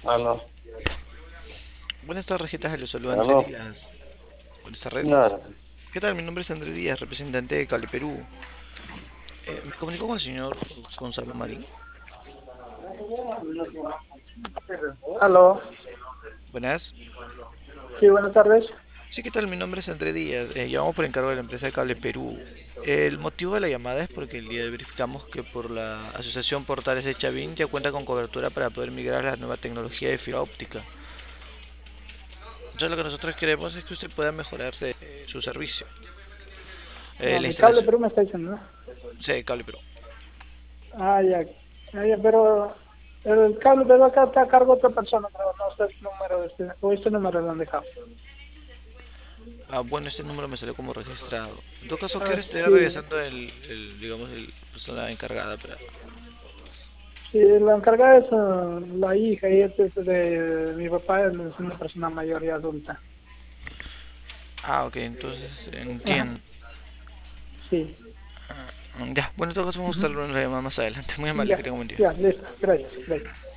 Aló, Buenas tardes, ¿qué tal? Los saluda Andrés aló, Díaz. Buenas tardes. nada. ¿Qué tal? Mi nombre es Andrés Díaz, representante de Cali, Perú. Me comunico con el señor Gonzalo Marín. Aló, Buenas. sí, buenas tardes. Sí, ¿qué tal? Mi nombre es Andrés Díaz. Llamamos por encargo de la empresa de Cable Perú. El motivo de la llamada es porque el día de hoy verificamos que por la Asociación Portales de Chavín ya cuenta con cobertura para poder migrar a la nueva tecnología de fibra óptica. Entonces lo que nosotros queremos es que usted pueda mejorar su servicio. No, La de cable instalación. Perú me está diciendo, ¿no? Sí, Cable Perú. Ah, ya. Ah, ya, pero el cable Perú acá está a cargo de otra persona, pero no sé el número de o este número lo han dejado. Ah, bueno, este número me salió como registrado. En todo caso, ¿qué Ah, hora estaría sí, regresando digamos, el persona encargada para... sí, la encargada es la hija y este es de mi papá, él es una persona mayor y adulta. Ah, ok, entonces Ajá, entiendo. sí. Ya, bueno, en todo caso vamos a Ujú. estar en la llamada más adelante. Muy amable, que Ya, tenga un buen día. ya, listo. Gracias, gracias.